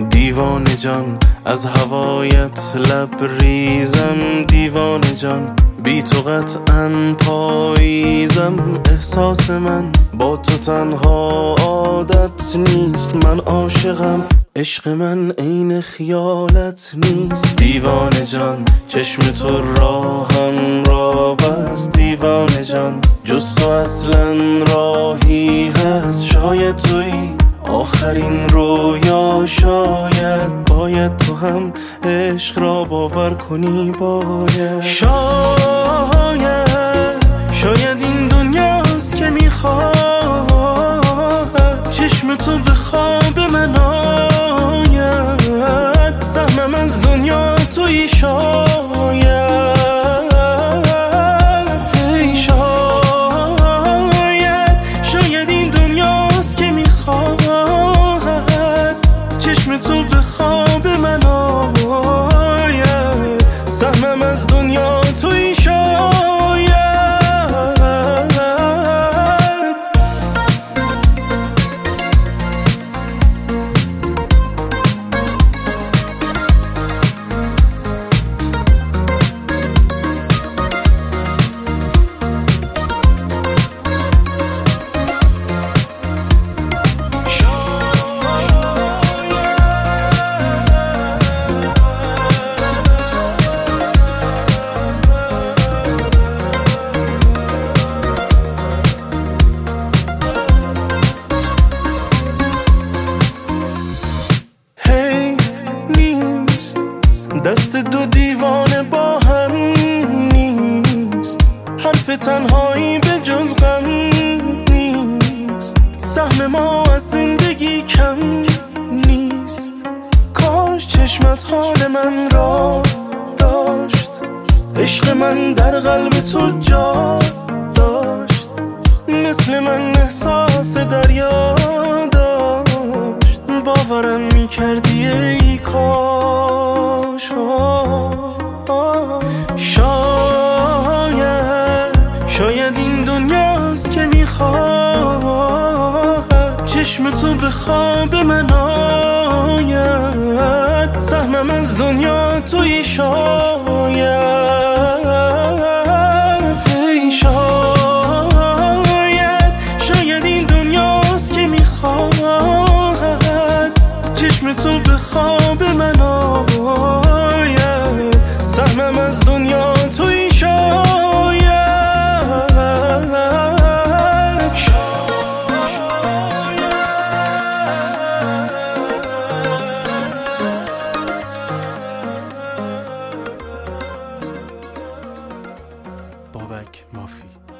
دیوانه جان از هوایت لبریزم، دیوانه جان بی تو قطعاً پاییزم. احساس من با تو تنها عادت نیست، من عاشقم، عشق من عین خیالت نیست. دیوانه جان چشم تو راهم را بست، دیوانه جان جز تو اصلا راهی هست. شاید تویی آخرین رویا، شاید باید تو هم عشق را باور کنی. باید شاید این دنیاست که میخواد چشم تو به خواب من آید. سهمم از دنیا تویی شاید این دنیاست که میخواد چشم تو به خواب من آید. سهمم از دنیا تویی دست دو دیوانه با هم نیست، حرف تنهایی به جز غم نیست. سهم ما از زندگی کم نیست، کاش چشمت حال من را داشت، عشق من در قلب تو جا داشت. مثل من احساس دریا داشت، باورم میکردی ای کاش. شاید این دنیاست که میخواد چشم تو به خواب من آید. سهمم از دنیا تویی شاید این دنیاست که میخواد چشم تو به خواب من آید. سهمم از دنیا تویی بابک مافی.